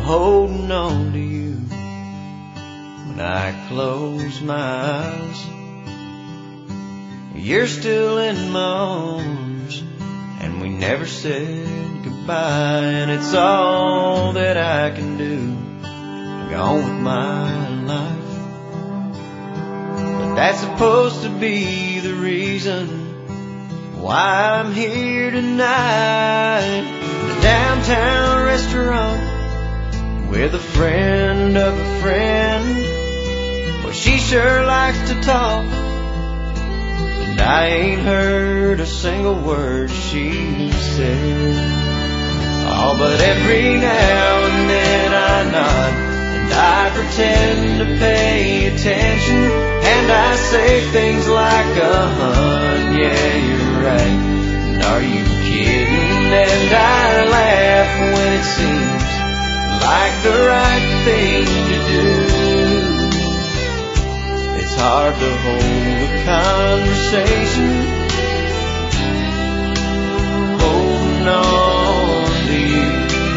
holding on to you. When I close my eyes, you're still in my arms, and we never said goodbye. And it's all that I can do, go on with my life. But that's supposed to be the reason why I'm here tonight. The downtown restaurant with a friend of a friend. Well, she sure likes to talk, and I ain't heard a single word she said. Oh, but every now and then I nod, and I pretend to pay attention, and I say things like, "Hun, yeah, you're right, and are you kidding?" And I laugh when it seems like the right thing to do. It's hard to hold a conversation, holding on to you.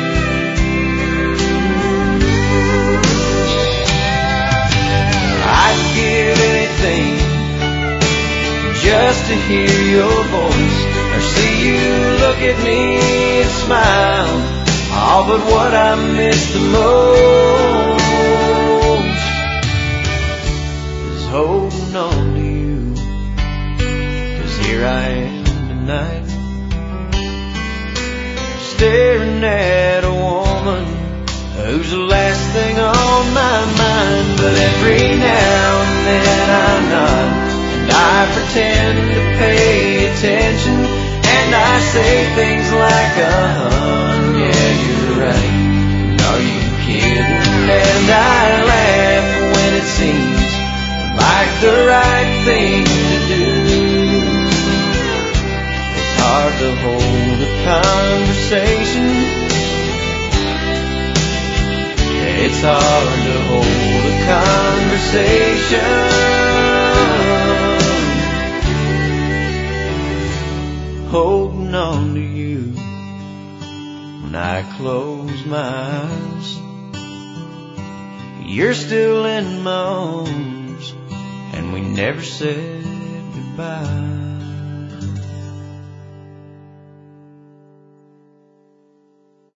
I'd give anything just to hear your voice, or see you look at me and smile. Oh, but what I miss the most is holding on to you. 'Cause here I am tonight, staring at a woman who's the last thing on my mind. But every now and then I nod, and I pretend to pay attention, and I say things like, "Hun, yeah, you're right, and are you kidding?" And I laugh when it seems like the right thing to do. It's hard to hold a conversation, it's hard to hold a conversation, holding on to you. When I close my eyes, you're still in my arms, and we never said goodbye.